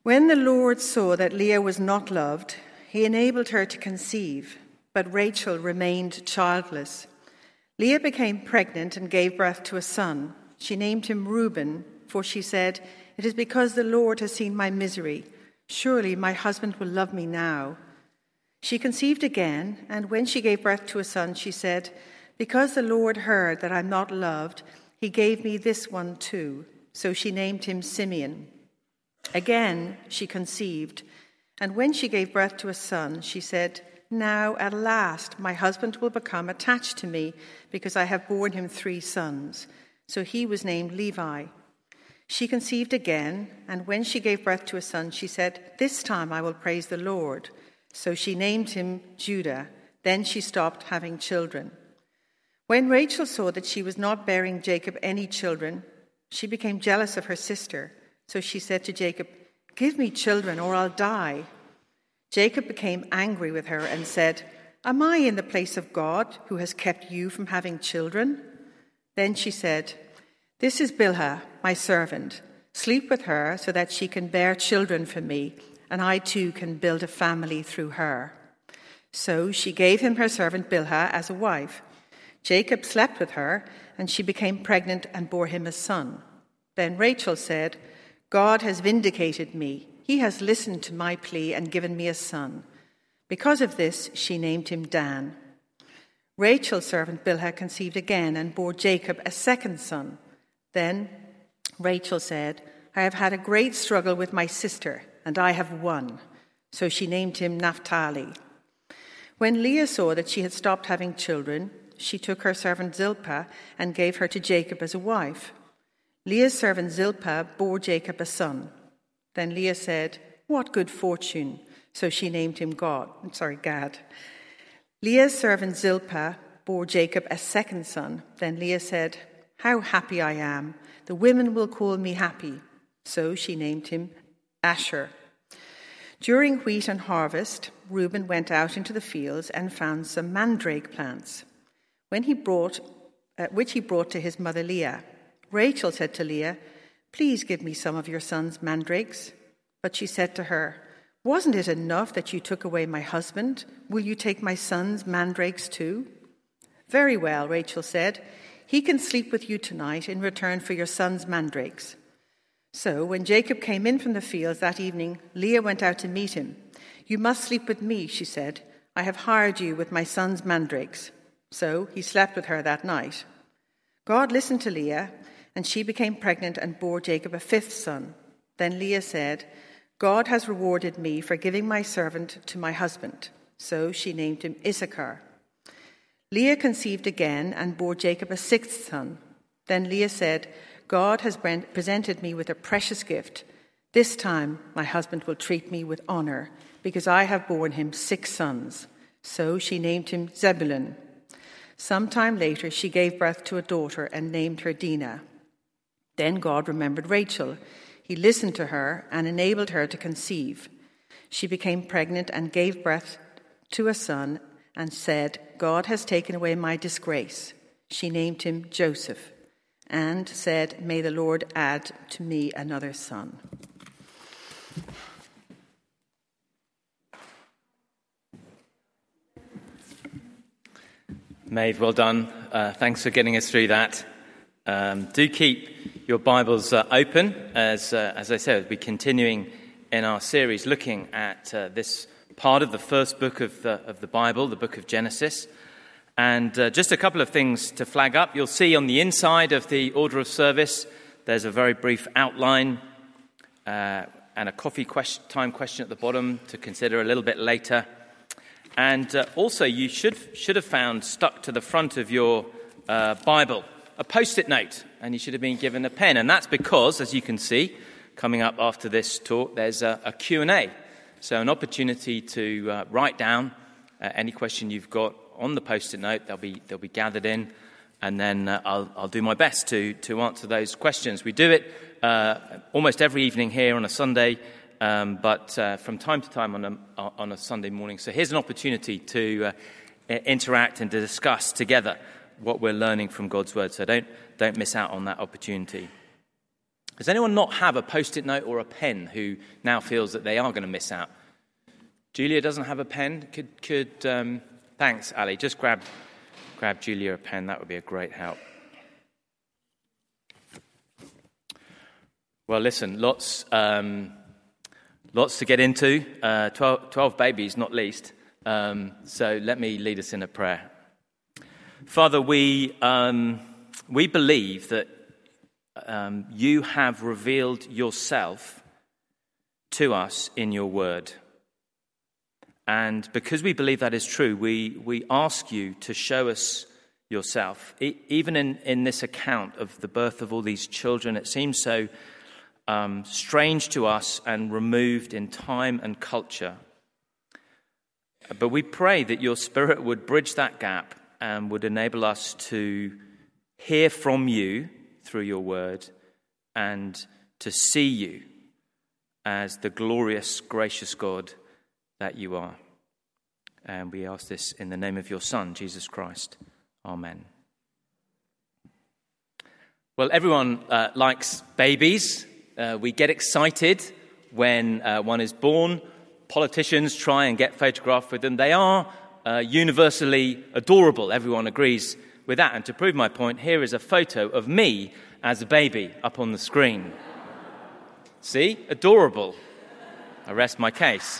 When the Lord saw that Leah was not loved, he enabled her to conceive, but Rachel remained childless. Leah became pregnant and gave birth to a son. She named him Reuben, for she said, "It is because the Lord has seen my misery. Surely my husband will love me now." She conceived again, and when she gave birth to a son, she said, "Because the Lord heard that I'm not loved, he gave me this one too." So she named him Simeon. Again she conceived, and when she gave birth to a son, she said, "Now at last my husband will become attached to me, because I have borne him 3 sons." So he was named Levi. She conceived again, and when she gave birth to a son, she said, "This time I will praise the Lord." So she named him Judah. Then she stopped having children. When Rachel saw that she was not bearing Jacob any children, she became jealous of her sister. So she said to Jacob, "Give me children or I'll die." Jacob became angry with her and said, "Am I in the place of God, who has kept you from having children?" Then she said, "This is Bilhah, my servant. Sleep with her so that she can bear children for me, and I too can build a family through her." So she gave him her servant Bilhah as a wife. Jacob slept with her, and she became pregnant and bore him a son. Then Rachel said, "God has vindicated me. He has listened to my plea and given me a son." Because of this, she named him Dan. Rachel's servant Bilhah conceived again and bore Jacob a second son. Then Rachel said, "I have had a great struggle with my sister, and I have won." So she named him Naphtali. When Leah saw that she had stopped having children, she took her servant Zilpah and gave her to Jacob as a wife. Leah's servant Zilpah bore Jacob a son. Then Leah said, "What good fortune." So she named him Gad. Leah's servant Zilpah bore Jacob a second son. Then Leah said, "How happy I am. The women will call me happy." So she named him Asher. During wheat and harvest, Reuben went out into the fields and found some mandrake plants, which he brought to his mother Leah. Rachel said to Leah, "Please give me some of your son's mandrakes." But she said to her, "Wasn't it enough that you took away my husband? Will you take my son's mandrakes too?" "Very well," Rachel said. "He can sleep with you tonight in return for your son's mandrakes." So when Jacob came in from the fields that evening, Leah went out to meet him. "You must sleep with me," she said. "I have hired you with my son's mandrakes." So he slept with her that night. God listened to Leah, and she became pregnant and bore Jacob a 5th son. Then Leah said, "God has rewarded me for giving my servant to my husband." So she named him Issachar. Leah conceived again and bore Jacob a 6th son. Then Leah said, "God has presented me with a precious gift. This time my husband will treat me with honor, because I have borne him 6 sons. So she named him Zebulun. Some time later she gave birth to a daughter and named her Dinah. Then God remembered Rachel. He listened to her and enabled her to conceive. She became pregnant and gave birth to a son and said, "God has taken away my disgrace." She named him Joseph and said, "May the Lord add to me another son." Maeve, well done. Thanks for getting us through that. Do keep your Bibles open as I said, we're continuing in our series looking at this part of the first book of the Bible, the book of Genesis. And just a couple of things to flag up. You'll see on the inside of the order of service, there's a very brief outline and a coffee time question at the bottom to consider a little bit later. And also, you should have found stuck to the front of your Bible a Post-it note, and you should have been given a pen. And that's because, as you can see, coming up after this talk, there's a Q&A. So an opportunity to write down any question you've got on the Post-it note. They'll be gathered in, and then I'll do my best to answer those questions. We do it almost every evening here on a Sunday, but from time to time on a Sunday morning. So here's an opportunity to interact and to discuss together what we're learning from God's Word. So don't miss out on that opportunity. Does anyone not have a Post-it note or a pen who now feels that they are going to miss out? Julia doesn't have a pen. Thanks, Ali. Just grab Julia a pen. That would be a great help. Well, listen, lots to get into. 12 babies, not least. So let me lead us in a prayer. Father, we believe that you have revealed yourself to us in your word. And because we believe that is true, we ask you to show us yourself. Even in this account of the birth of all these children, it seems so strange to us and removed in time and culture. But we pray that your Spirit would bridge that gap and would enable us to hear from you through your word and to see you as the glorious, gracious God that you are. And we ask this in the name of your Son, Jesus Christ. Amen. Well, everyone likes babies. We get excited when one is born. Politicians try and get photographed with them. They are universally adorable. Everyone agrees with that. And to prove my point, here is a photo of me as a baby up on the screen. See? Adorable. I rest my case.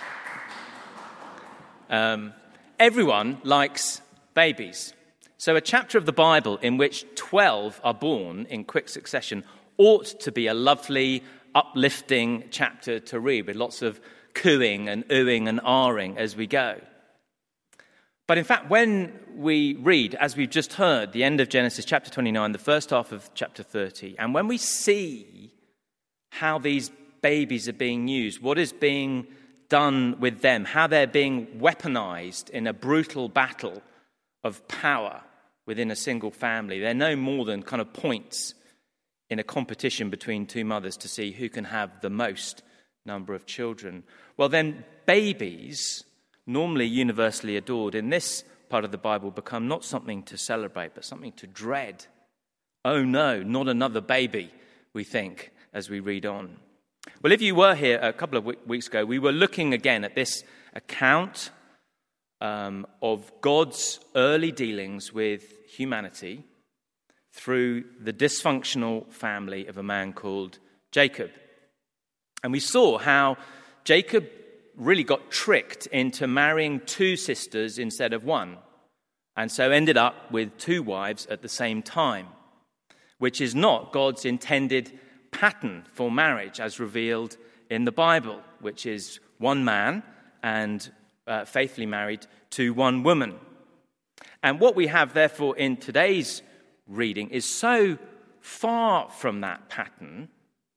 Everyone likes babies. So a chapter of the Bible in which 12 are born in quick succession ought to be a lovely, uplifting chapter to read with lots of cooing and oohing and ahhing as we go. But in fact, when we read, as we've just heard, the end of Genesis chapter 29, the first half of chapter 30, and when we see how these babies are being used, what is being done with them, how they're being weaponized in a brutal battle of power within a single family, they're no more than kind of points in a competition between two mothers to see who can have the most number of children. Well, then babies, normally universally adored, in this part of the Bible become not something to celebrate, but something to dread. Oh no, not another baby, we think, as we read on. Well, if you were here a couple of weeks ago, we were looking again at this account of God's early dealings with humanity through the dysfunctional family of a man called Jacob. And we saw how Jacob really got tricked into marrying two sisters instead of one, and so ended up with two wives at the same time, which is not God's intended pattern for marriage as revealed in the Bible, which is one man and faithfully married to one woman. And what we have, therefore, in today's reading is so far from that pattern,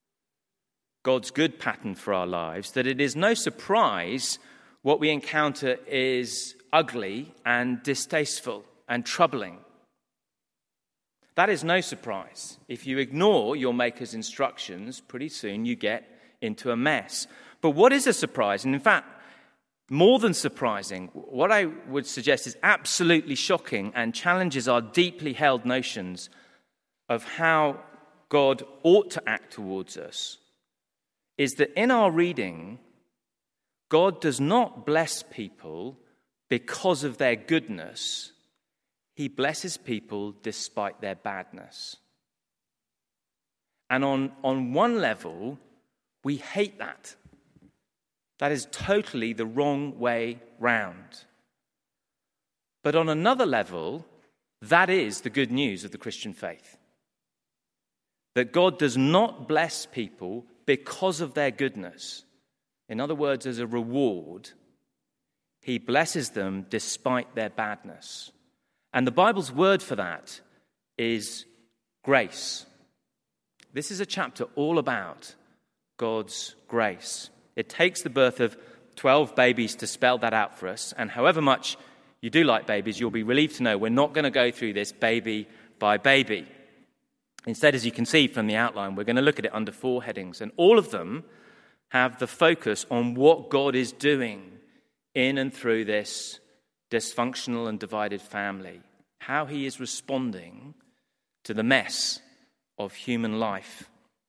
God's good pattern for our lives, that it is no surprise what we encounter is ugly and distasteful and troubling. That is no surprise. If you ignore your Maker's instructions, pretty soon you get into a mess. But what is a surprise, and in fact, more than surprising, what I would suggest is absolutely shocking and challenges our deeply held notions of how God ought to act towards us, is that in our reading, God does not bless people because of their goodness. He blesses people despite their badness. And on one level, we hate that. That is totally the wrong way round. But on another level, that is the good news of the Christian faith. That God does not bless people because of their goodness. In other words, as a reward, he blesses them despite their badness. And the Bible's word for that is grace. This is a chapter all about God's grace. It takes the birth of 12 babies to spell that out for us. And however much you do like babies, you'll be relieved to know we're not going to go through this baby by baby. Instead, as you can see from the outline, we're going to look at it under 4 headings. And all of them have the focus on what God is doing in and through this dysfunctional and divided family. How he is responding to the mess of human life.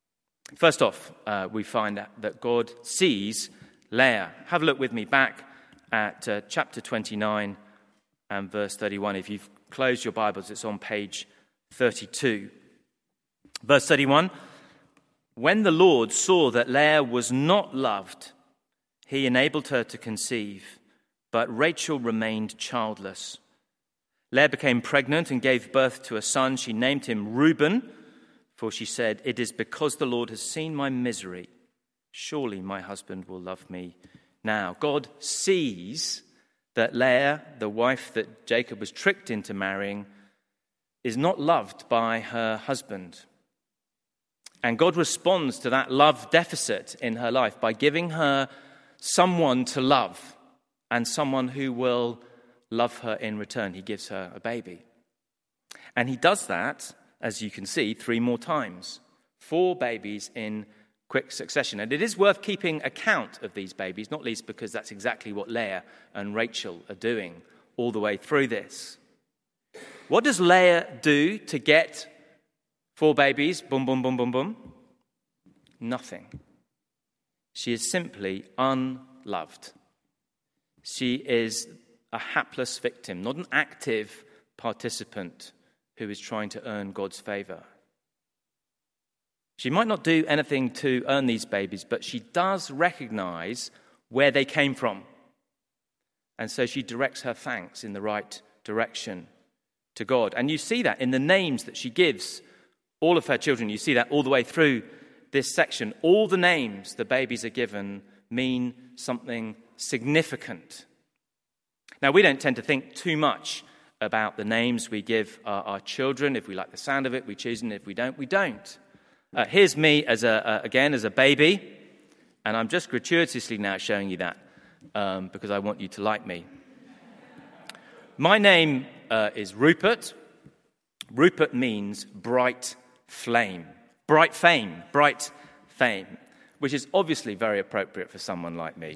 First off, we find that God sees Leah. Have a look with me back at chapter 29 and verse 31. If you've closed your Bibles, it's on page 32. Verse 31, when the Lord saw that Leah was not loved, he enabled her to conceive, but Rachel remained childless. Leah became pregnant and gave birth to a son. She named him Reuben, for she said, "It is because the Lord has seen my misery. Surely my husband will love me now." God sees that Leah, the wife that Jacob was tricked into marrying, is not loved by her husband. And God responds to that love deficit in her life by giving her someone to love and someone who will love her in return. He gives her a baby. And he does that, as you can see, 3 more times. 4 babies in quick succession. And it is worth keeping account of these babies, not least because that's exactly what Leah and Rachel are doing all the way through this. What does Leah do to get 4 babies? Boom, boom, boom, boom, boom. Nothing. She is simply unloved. She is a hapless victim, not an active participant who is trying to earn God's favor. She might not do anything to earn these babies, but she does recognize where they came from. And so she directs her thanks in the right direction to God. And you see that in the names that she gives all of her children. You see that all the way through this section. All the names the babies are given mean something significant. Now, we don't tend to think too much about the names we give our children. If we like the sound of it, we choose, and if we don't, we don't. Here's me as a baby, and I'm just gratuitously now showing you that because I want you to like me. My name is Rupert. Rupert means bright flame, bright fame, which is obviously very appropriate for someone like me.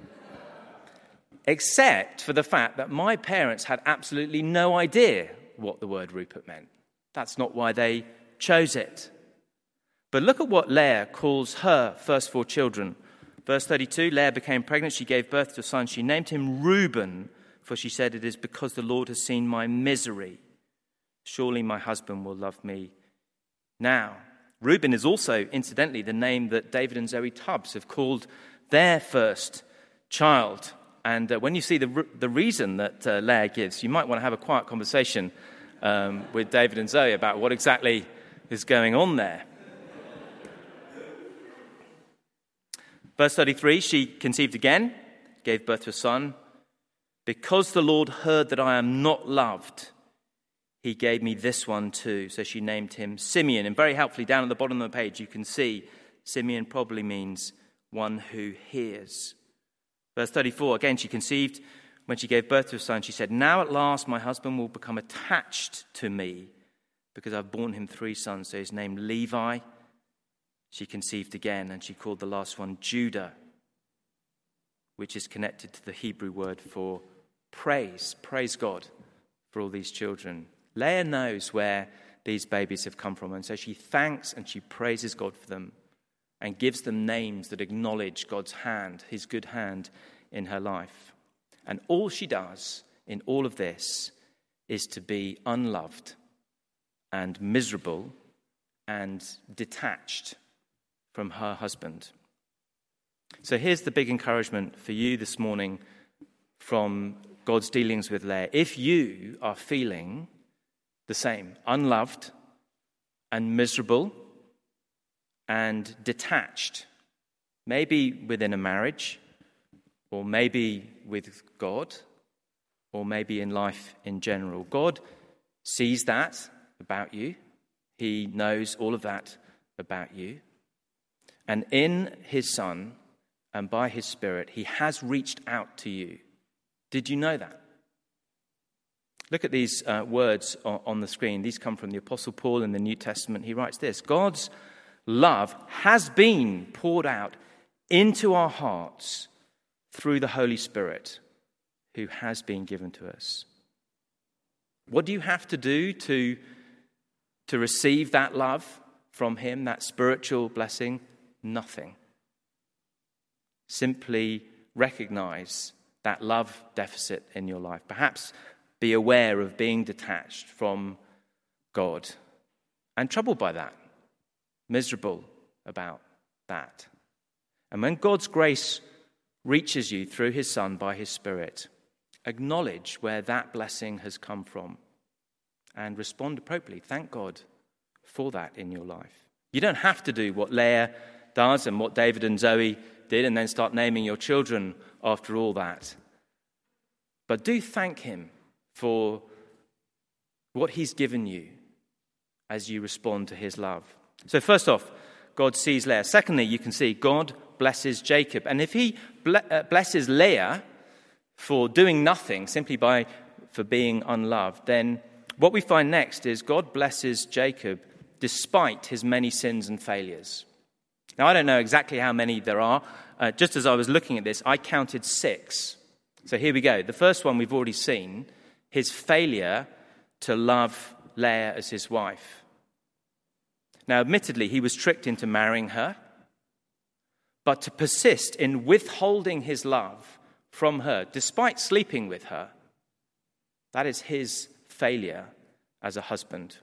Except for the fact that my parents had absolutely no idea what the word Rupert meant. That's not why they chose it. But look at what Leah calls her first 4 children. Verse 32, Leah became pregnant. She gave birth to a son. She named him Reuben, for she said, "It is because the Lord has seen my misery. Surely my husband will love me now." Reuben is also, incidentally, the name that David and Zoe Tubbs have called their first child. And when you see the reason that Leah gives, you might want to have a quiet conversation with David and Zoe about what exactly is going on there. Verse 33, she conceived again, gave birth to a son. "Because the Lord heard that I am not loved, he gave me this one too." So she named him Simeon. And very helpfully, down at the bottom of the page, you can see Simeon probably means one who hears. Verse 34, again, she conceived. When she gave birth to a son, she said, "Now at last my husband will become attached to me because I've borne him 3 sons." So his name Levi. She conceived again, and she called the last one Judah, which is connected to the Hebrew word for praise. Praise God for all these children. Leah knows where these babies have come from, and so she thanks and she praises God for them and gives them names that acknowledge God's hand, his good hand in her life. And all she does in all of this is to be unloved and miserable and detached from her husband. So here's the big encouragement for you this morning from God's dealings with Leah. If you are feeling the same, unloved and miserable and detached, maybe within a marriage, or maybe with God, or maybe in life in general, God sees that about you. He knows all of that about you. And in his Son and by his Spirit, he has reached out to you. Did you know that? Look at these words on the screen. These come from the Apostle Paul in the New Testament. He writes this: "God's love has been poured out into our hearts through the Holy Spirit who has been given to us." What do you have to do to receive that love from him, that spiritual blessing? Nothing. Simply recognize that love deficit in your life. Perhaps be aware of being detached from God and troubled by that, miserable about that. And when God's grace reaches you through his Son by his Spirit, acknowledge where that blessing has come from and respond appropriately. Thank God for that in your life. You don't have to do what Leah does and what David and Zoe did and then start naming your children after all that. But do thank him for what he's given you as you respond to his love. So first off, God sees Leah. Secondly, you can see God blesses Jacob. And if he blesses Leah for doing nothing, simply for being unloved, then what we find next is God blesses Jacob despite his many sins and failures. Now, I don't know exactly how many there are. Just as I was looking at this, I counted 6. So here we go. The first one we've already seen, his failure to love Leah as his wife. Now, admittedly, he was tricked into marrying her, but to persist in withholding his love from her, despite sleeping with her, that is his failure as a husband.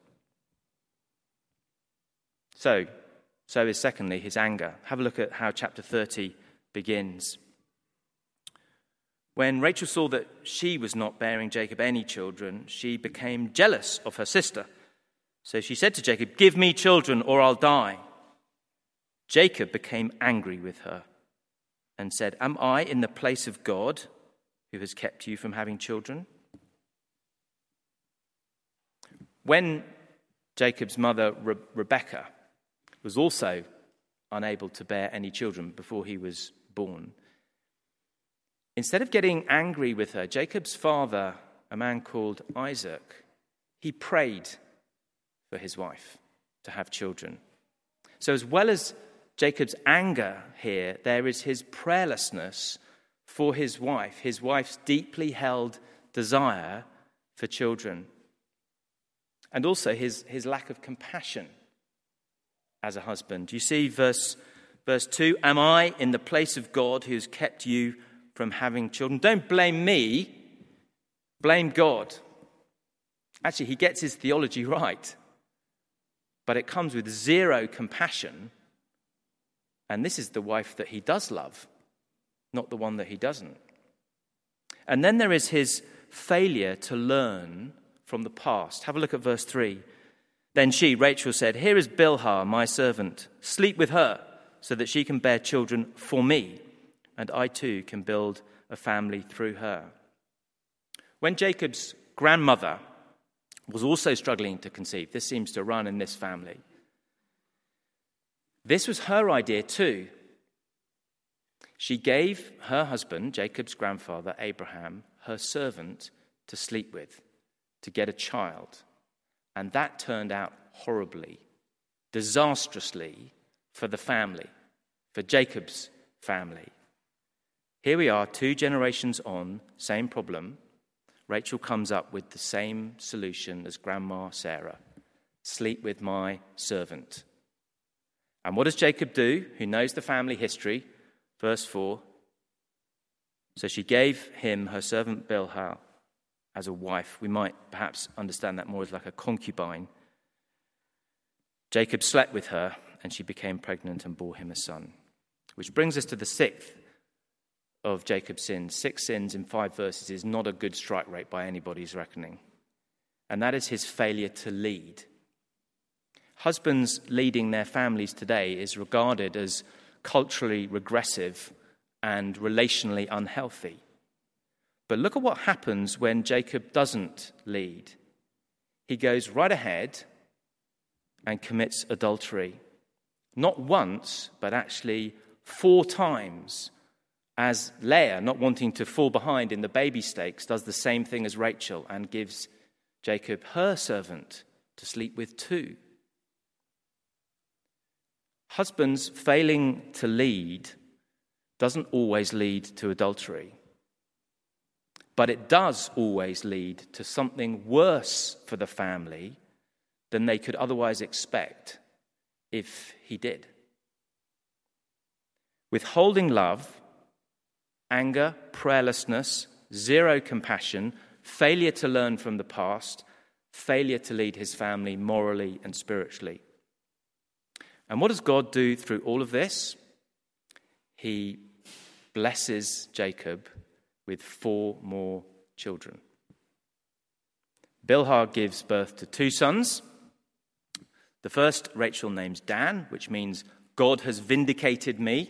So is secondly his anger. Have a look at how chapter 30 begins. When Rachel saw that she was not bearing Jacob any children, she became jealous of her sister. So she said to Jacob, "Give me children or I'll die." Jacob became angry with her and said, "Am I in the place of God who has kept you from having children?" When Jacob's mother, Rebekah, was also unable to bear any children before he was born, instead of getting angry with her, Jacob's father, a man called Isaac, he prayed for his wife to have children. So as well as Jacob's anger here, there is his prayerlessness for his wife's deeply held desire for children. And also his lack of compassion as a husband. You see verse 2, "Am I in the place of God who has kept you from having children?" Don't blame me, blame God. Actually, he gets his theology right, but it comes with zero compassion. And this is the wife that he does love, not the one that he doesn't. And then there is his failure to learn from the past. Have a look at verse 3. Then she, Rachel, said, "Here is Bilhah, my servant. Sleep with her so that she can bear children for me, and I too can build a family through her." When Jacob's grandmother was also struggling to conceive, this seems to run in this family, this was her idea too. She gave her husband, Jacob's grandfather, Abraham, her servant to sleep with, to get a child. And that turned out horribly, disastrously for the family, for Jacob's family. Here we are, 2 generations on, same problem. Rachel comes up with the same solution as Grandma Sarah. Sleep with my servant. And what does Jacob do, who knows the family history? Verse 4. So she gave him her servant Bilhah as a wife. We might perhaps understand that more as like a concubine. Jacob slept with her, and she became pregnant and bore him a son. Which brings us to the 6th of Jacob's sins. 6 sins in 5 verses is not a good strike rate by anybody's reckoning. And that is his failure to lead. Husbands leading their families today is regarded as culturally regressive and relationally unhealthy. But look at what happens when Jacob doesn't lead. He goes right ahead and commits adultery. Not once, but actually 4 times, as Leah, not wanting to fall behind in the baby stakes, does the same thing as Rachel and gives Jacob her servant to sleep with too. Husbands failing to lead doesn't always lead to adultery, but it does always lead to something worse for the family than they could otherwise expect if he did. Withholding love, anger, prayerlessness, zero compassion, failure to learn from the past, failure to lead his family morally and spiritually. And what does God do through all of this? He blesses Jacob with 4 more children. Bilhah gives birth to 2 sons. The first Rachel names Dan, which means God has vindicated me.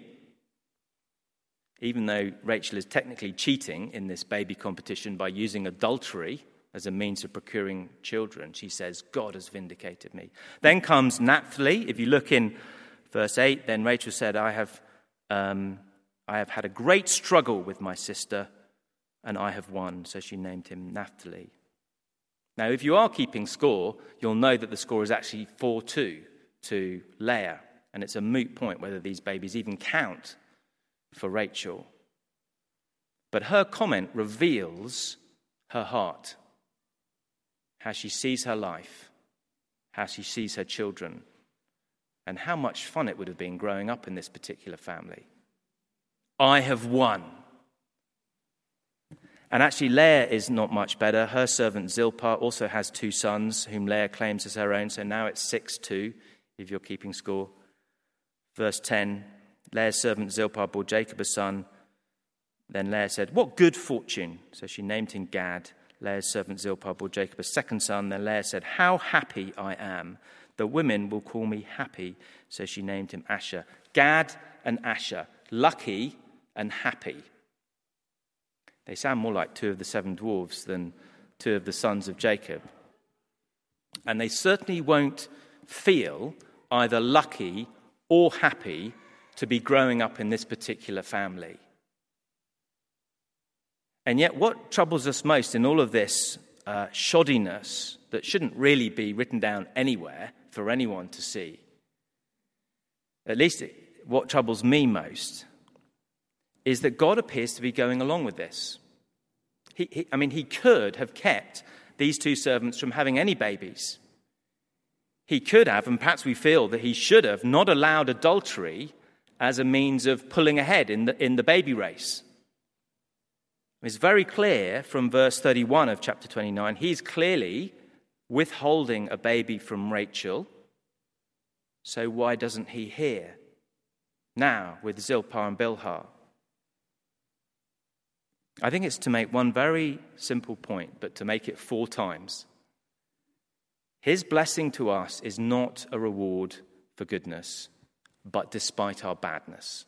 Even though Rachel is technically cheating in this baby competition by using adultery as a means of procuring children, she says, God has vindicated me. Then comes Naphtali. If you look in verse 8, then Rachel said, I have had a great struggle with my sister, and I have won. So she named him Naphtali. Now, if you are keeping score, you'll know that the score is actually 4-2 to Leah. And it's a moot point whether these babies even count for Rachel. But her comment reveals her heart, how she sees her life, how she sees her children, and how much fun it would have been growing up in this particular family. I have won. And actually, Leah is not much better. Her servant Zilpah also has 2 sons, whom Leah claims as her own. So now it's 6-2, if you're keeping score. Verse 10, Leah's servant Zilpah bore Jacob a son. Then Leah said, what good fortune. So she named him Gad. Leah's servant Zilpah bore Jacob a second son. Then Leah said, how happy I am. The women will call me happy. So she named him Asher. Gad and Asher, lucky and happy. They sound more like 2 of the 7 dwarves than 2 of the sons of Jacob. And they certainly won't feel either lucky or happy to be growing up in this particular family. And yet what troubles us most in all of this shoddiness that shouldn't really be written down anywhere for anyone to see, at least what troubles me most, is that God appears to be going along with this. He could have kept these 2 servants from having any babies. He could have, and perhaps we feel that he should have, not allowed adultery as a means of pulling ahead in the baby race. It's very clear from verse 31 of chapter 29, he's clearly withholding a baby from Rachel. So why doesn't he here now with Zilpah and Bilhah? I think it's to make one very simple point, but to make it 4 times. His blessing to us is not a reward for goodness, but despite our badness.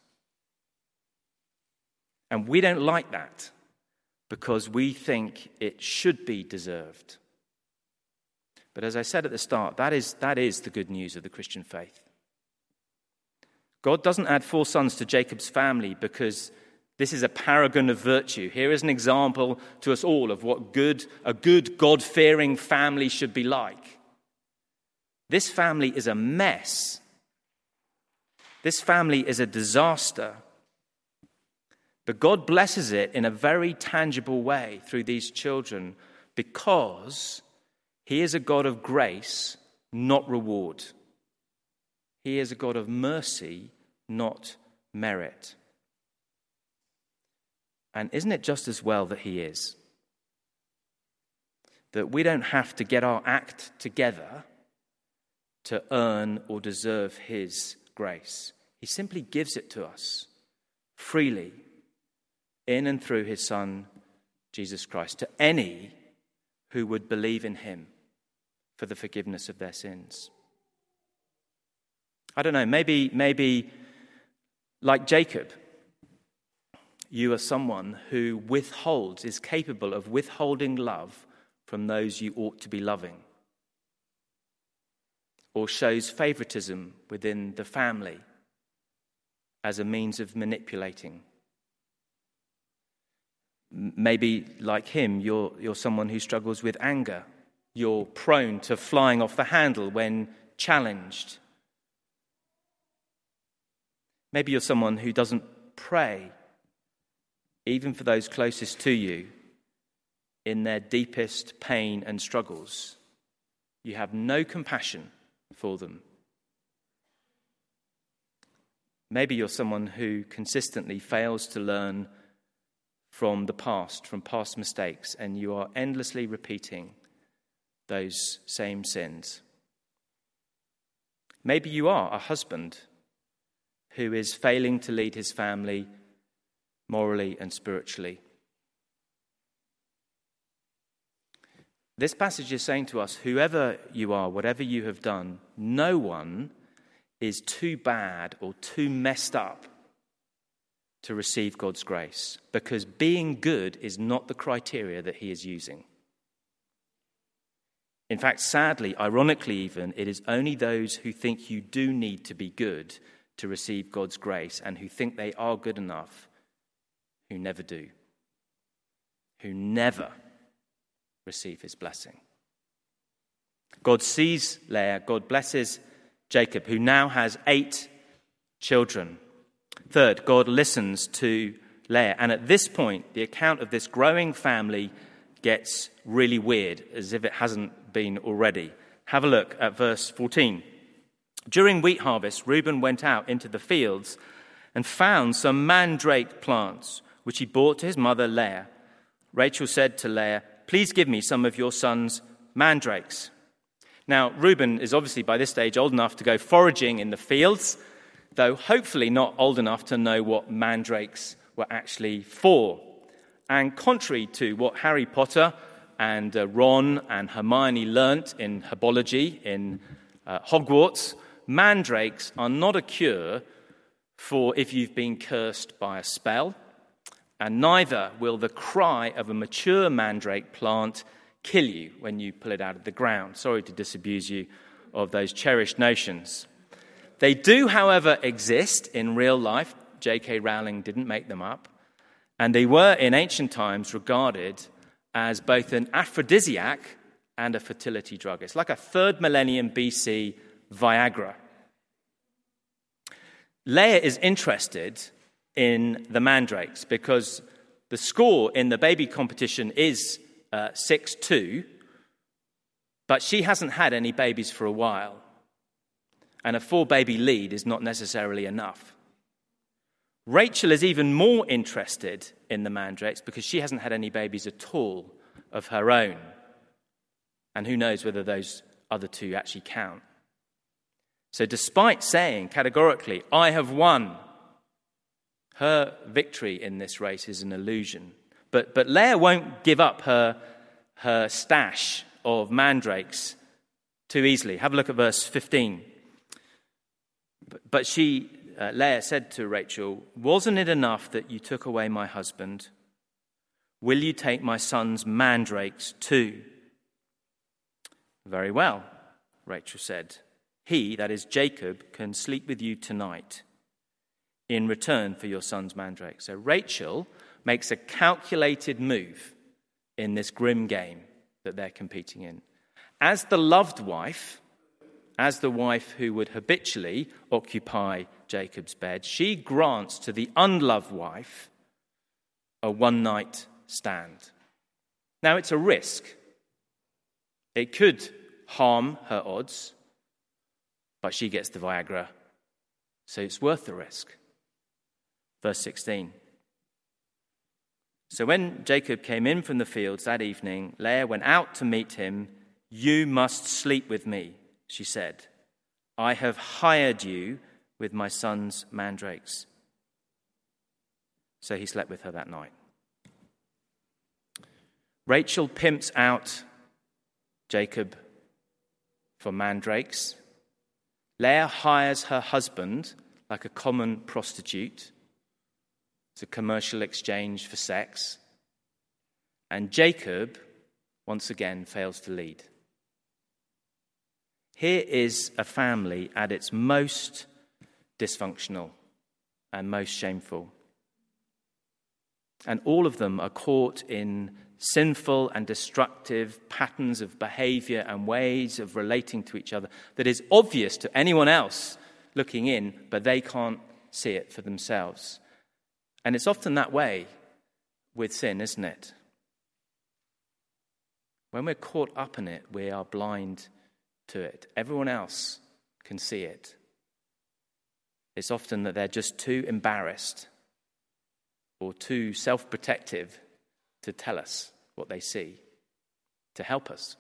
And we don't like that because we think it should be deserved. But as I said at the start, that is the good news of the Christian faith. God doesn't add 4 sons to Jacob's family because this is a paragon of virtue. Here is an example to us all of what a good God-fearing family should be like. This family is a mess. This family is a disaster. But God blesses it in a very tangible way through these children because he is a God of grace, not reward. He is a God of mercy, not merit. And isn't it just as well that he is? That we don't have to get our act together to earn or deserve his grace. He simply gives it to us freely in and through his Son, Jesus Christ, to any who would believe in him for the forgiveness of their sins. I don't know, maybe like Jacob, you are someone who is capable of withholding love from those you ought to be loving, or shows favoritism within the family as a means of manipulating. Maybe, like him, you're someone who struggles with anger. You're prone to flying off the handle when challenged. Maybe you're someone who doesn't pray, even for those closest to you, in their deepest pain and struggles. You have no compassion for them. Maybe you're someone who consistently fails to learn from the past, from past mistakes, and you are endlessly repeating those same sins. Maybe you are a husband who is failing to lead his family morally and spiritually. This passage is saying to us, whoever you are, whatever you have done, no one is too bad or too messed up to receive God's grace, because being good is not the criteria that he is using. In fact, sadly, ironically even, it is only those who think you do need to be good to receive God's grace and who think they are good enough who never do, who never receive his blessing. God sees Leah, God blesses Jacob, who now has 8 children. Third, God listens to Leah. And at this point, the account of this growing family gets really weird, as if it hasn't been already. Have a look at verse 14. During wheat harvest, Reuben went out into the fields and found some mandrake plants, which he brought to his mother Leah. Rachel said to Leah, "Please give me some of your son's mandrakes." Now, Reuben is obviously by this stage old enough to go foraging in the fields, though hopefully not old enough to know what mandrakes were actually for. And contrary to what Harry Potter and Ron and Hermione learnt in herbology in Hogwarts, mandrakes are not a cure for if you've been cursed by a spell, and neither will the cry of a mature mandrake plant kill you when you pull it out of the ground. Sorry to disabuse you of those cherished notions. They do, however, exist in real life. J.K. Rowling didn't make them up. And they were, in ancient times, regarded as both an aphrodisiac and a fertility drug. It's like a 3rd millennium BC Viagra. Leah is interested in the mandrakes because the score in the baby competition is 6-2, but she hasn't had any babies for a while. And a 4-baby lead is not necessarily enough. Rachel is even more interested in the mandrakes because she hasn't had any babies at all of her own. And who knows whether those other 2 actually count. So despite saying categorically, "I have won," her victory in this race is an illusion. But Leah won't give up her stash of mandrakes too easily. Have a look at verse 15. But Leah said to Rachel, "Wasn't it enough that you took away my husband? Will you take my son's mandrakes too?" "Very well," Rachel said. "He," that is Jacob, "can sleep with you tonight in return for your son's mandrake." So Rachel makes a calculated move in this grim game that they're competing in. As the loved wife, as the wife who would habitually occupy Jacob's bed, she grants to the unloved wife a one-night stand. Now, it's a risk. It could harm her odds, but she gets the Viagra, so it's worth the risk. Verse 16. So when Jacob came in from the fields that evening, Leah went out to meet him. "You must sleep with me," she said. "I have hired you with my son's mandrakes." So he slept with her that night. Rachel pimps out Jacob for mandrakes. Leah hires her husband like a common prostitute. It's a commercial exchange for sex. And Jacob, once again, fails to lead. Here is a family at its most dysfunctional and most shameful. And all of them are caught in sinful and destructive patterns of behavior and ways of relating to each other that is obvious to anyone else looking in, but they can't see it for themselves. And it's often that way with sin, isn't it? When we're caught up in it, we are blind to it. Everyone else can see it. It's often that they're just too embarrassed or too self-protective to tell us what they see, to help us.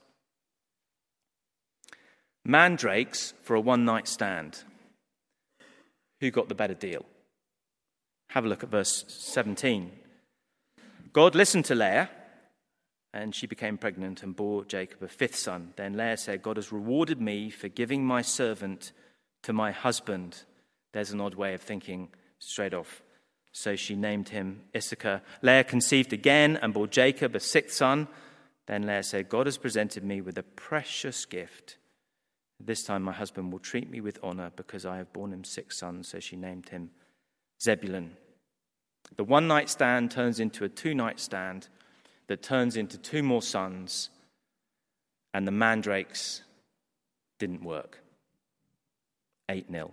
Mandrakes for a one-night stand. Who got the better deal? Have a look at verse 17. God listened to Leah, and she became pregnant and bore Jacob a fifth son. Then Leah said, God has rewarded me for giving my servant to my husband. There's an odd way of thinking straight off. So she named him Issachar. Leah conceived again and bore Jacob a sixth son. Then Leah said, God has presented me with a precious gift. This time my husband will treat me with honor because I have borne him six sons. So she named him Zebulun. The one-night stand turns into a two-night stand that turns into two more sons, and the mandrakes didn't work. 8-0.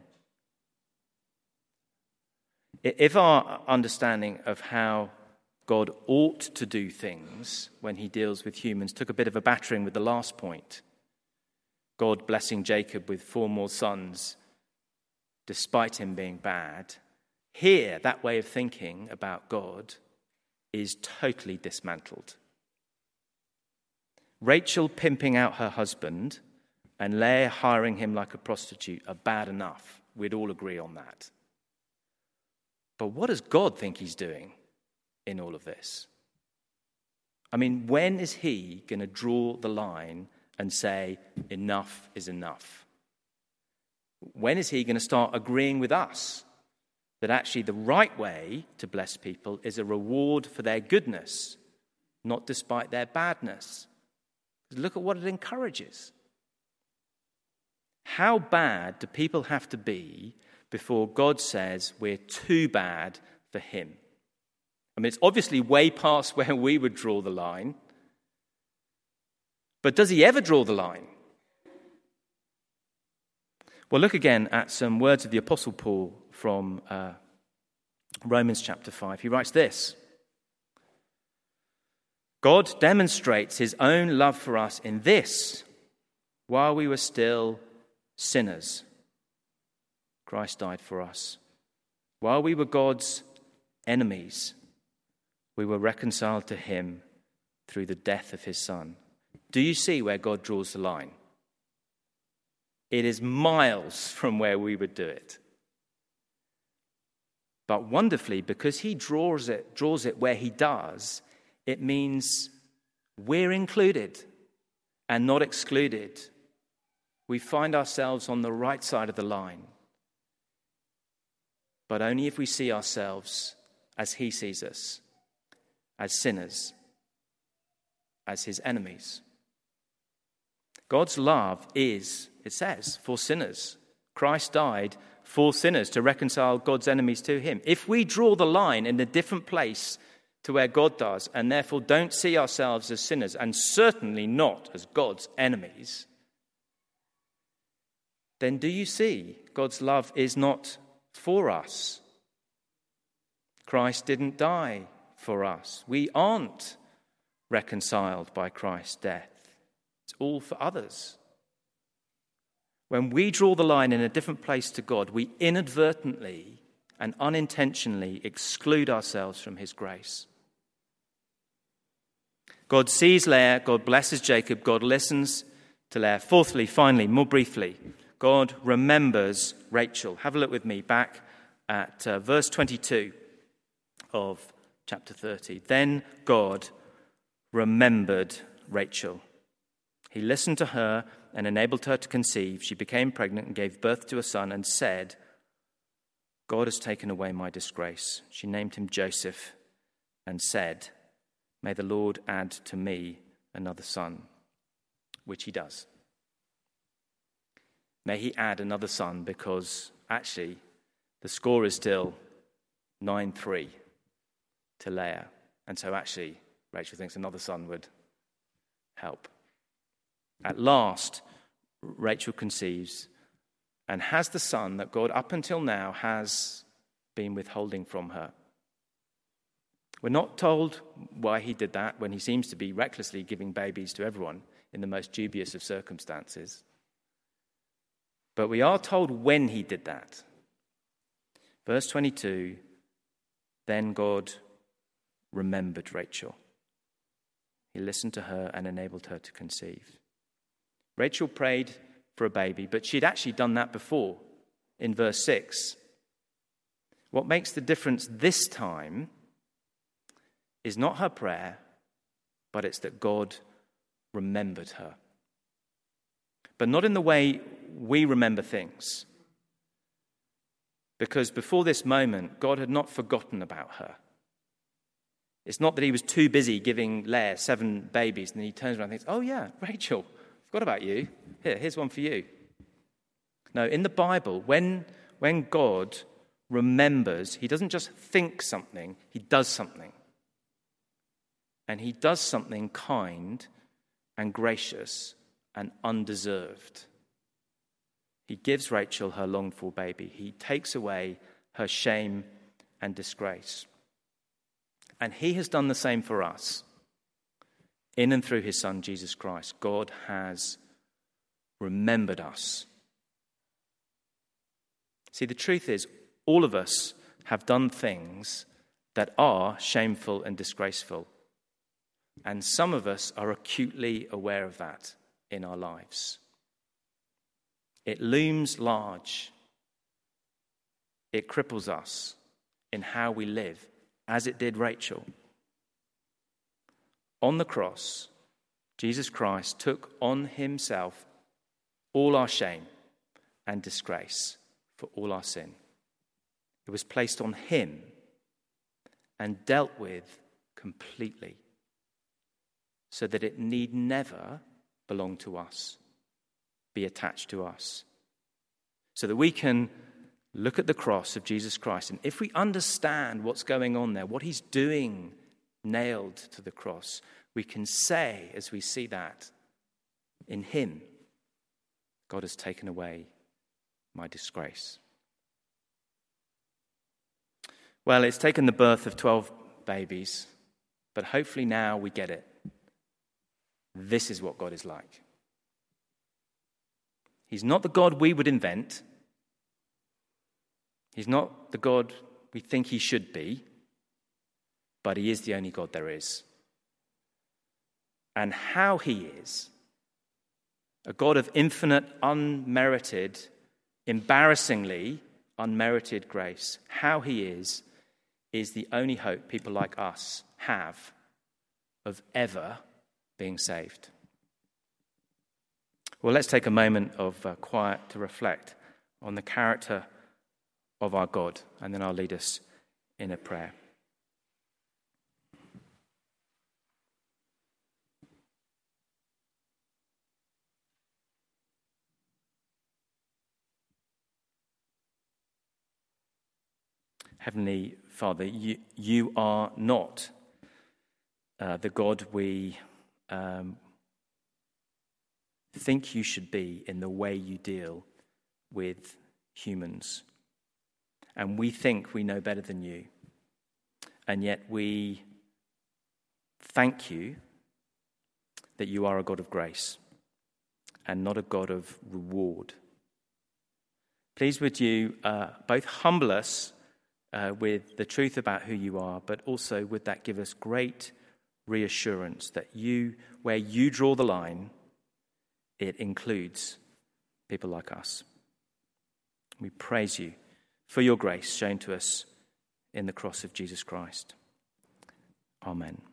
If our understanding of how God ought to do things when he deals with humans took a bit of a battering with the last point, God blessing Jacob with 4 more sons despite him being bad, here that way of thinking about God is totally dismantled. Rachel pimping out her husband and Leah hiring him like a prostitute are bad enough. We'd all agree on that. But what does God think he's doing in all of this? I mean, when is he going to draw the line and say, enough is enough? When is he going to start agreeing with us that actually the right way to bless people is a reward for their goodness, not despite their badness? Look at what it encourages. How bad do people have to be before God says we're too bad for him? I mean, it's obviously way past where we would draw the line. But does he ever draw the line? Well, look again at some words of the Apostle Paul from Romans chapter 5. He writes this: God demonstrates his own love for us in this: while we were still sinners, Christ died for us. While we were God's enemies, we were reconciled to him through the death of his Son. Do you see where God draws the line? It is miles from where we would do it. But wonderfully, because he draws it where he does, it means we're included and not excluded. We find ourselves on the right side of the line. But only if we see ourselves as he sees us, as sinners, as his enemies. God's love is, it says, for sinners. Christ died for sinners to reconcile God's enemies to him. If we draw the line in a different place to where God does, and therefore don't see ourselves as sinners, and certainly not as God's enemies, then do you see God's love is not for us? Christ didn't die for us. We aren't reconciled by Christ's death. It's all for others. When we draw the line in a different place to God, we inadvertently and unintentionally exclude ourselves from his grace. God sees Leah, God blesses Jacob, God listens to Leah. Fourthly, finally, more briefly, God remembers Rachel. Have a look with me back at verse 22 of chapter 30. Then God remembered Rachel. He listened to her and enabled her to conceive. She became pregnant and gave birth to a son and said, God has taken away my disgrace. She named him Joseph and said, may the Lord add to me another son, which he does. May he add another son, because actually the score is still 9-3 to Leah. And so actually Rachel thinks another son would help. At last, Rachel conceives and has the son that God up until now has been withholding from her. We're not told why he did that when he seems to be recklessly giving babies to everyone in the most dubious of circumstances. But we are told when he did that. Verse 22, then God remembered Rachel. He listened to her and enabled her to conceive. Rachel prayed for a baby, but she'd actually done that before in verse 6. What makes the difference this time is not her prayer, but it's that God remembered her. But not in the way we remember things. Because before this moment, God had not forgotten about her. It's not that he was too busy giving Leah 7 babies, and then he turns around and thinks, oh yeah, Rachel, forgot about you. Here's one for you. No, in the Bible, when God remembers, he doesn't just think something, he does something. And he does something kind and gracious and undeserved. He gives Rachel her longed-for baby. He takes away her shame and disgrace. And he has done the same for us. In and through his Son, Jesus Christ, God has remembered us. See, the truth is, all of us have done things that are shameful and disgraceful. And some of us are acutely aware of that in our lives. It looms large. It cripples us in how we live, as it did Rachel. On the cross, Jesus Christ took on himself all our shame and disgrace for all our sin. It was placed on him and dealt with completely, so that it need never belong to us, be attached to us. So that we can look at the cross of Jesus Christ, and if we understand what's going on there, what he's doing nailed to the cross, we can say, as we see that, in him, God has taken away my disgrace. Well, it's taken the birth of 12 babies, but hopefully now we get it. This is what God is like. He's not the God we would invent. He's not the God we think he should be, but he is the only God there is. And how he is, a God of infinite, unmerited, embarrassingly unmerited grace, how he is the only hope people like us have of ever being saved. Well, let's take a moment of quiet to reflect on the character of our God, and then I'll lead us in a prayer. Heavenly Father, you are not the God we think you should be in the way you deal with humans. And we think we know better than you. And yet we thank you that you are a God of grace and not a God of reward. Please would you both humble us with the truth about who you are, but also would that give us great reassurance that you, where you draw the line, it includes people like us. We praise you for your grace shown to us in the cross of Jesus Christ. Amen.